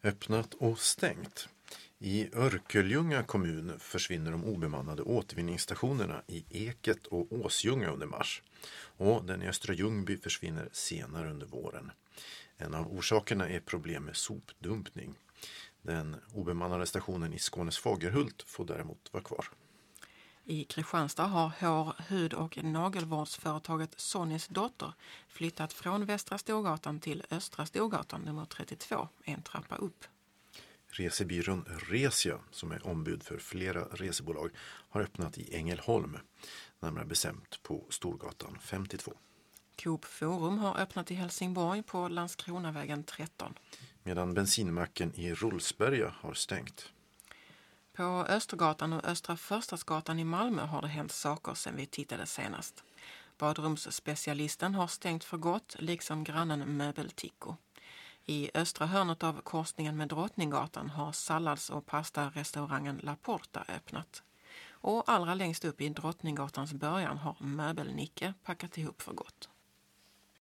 Öppnat och stängt. I Örkelljunga kommun försvinner de obemannade återvinningsstationerna i Eket och Åsljunga under mars. Och den i Östra Ljungby försvinner senare under våren. En av orsakerna är problem med sopdumpning. Den obemannade stationen i Skånes Fagerhult får däremot vara kvar. I Kristianstad har hår-, hud- och nagelvårdsföretaget Sonnys dotter flyttat från Västra Storgatan till Östra Storgatan nummer 32, en trappa upp. Resebyrån Resia, som är ombud för flera resebolag, har öppnat i Ängelholm, närmare bestämt på Storgatan 52. Coop Forum har öppnat i Helsingborg på Landskronavägen 13. Medan bensinmacken i Rolsberga har stängt. På Östergatan och Östra Förstadsgatan i Malmö har det hänt saker sedan vi tittade senast. Badrumsspecialisten har stängt för gott, liksom grannen Möbelticko. I östra hörnet av korsningen med Drottninggatan har sallads- och pasta-restaurangen La Porta öppnat. Och allra längst upp i Drottninggatans början har Möbelnicke packat ihop för gott.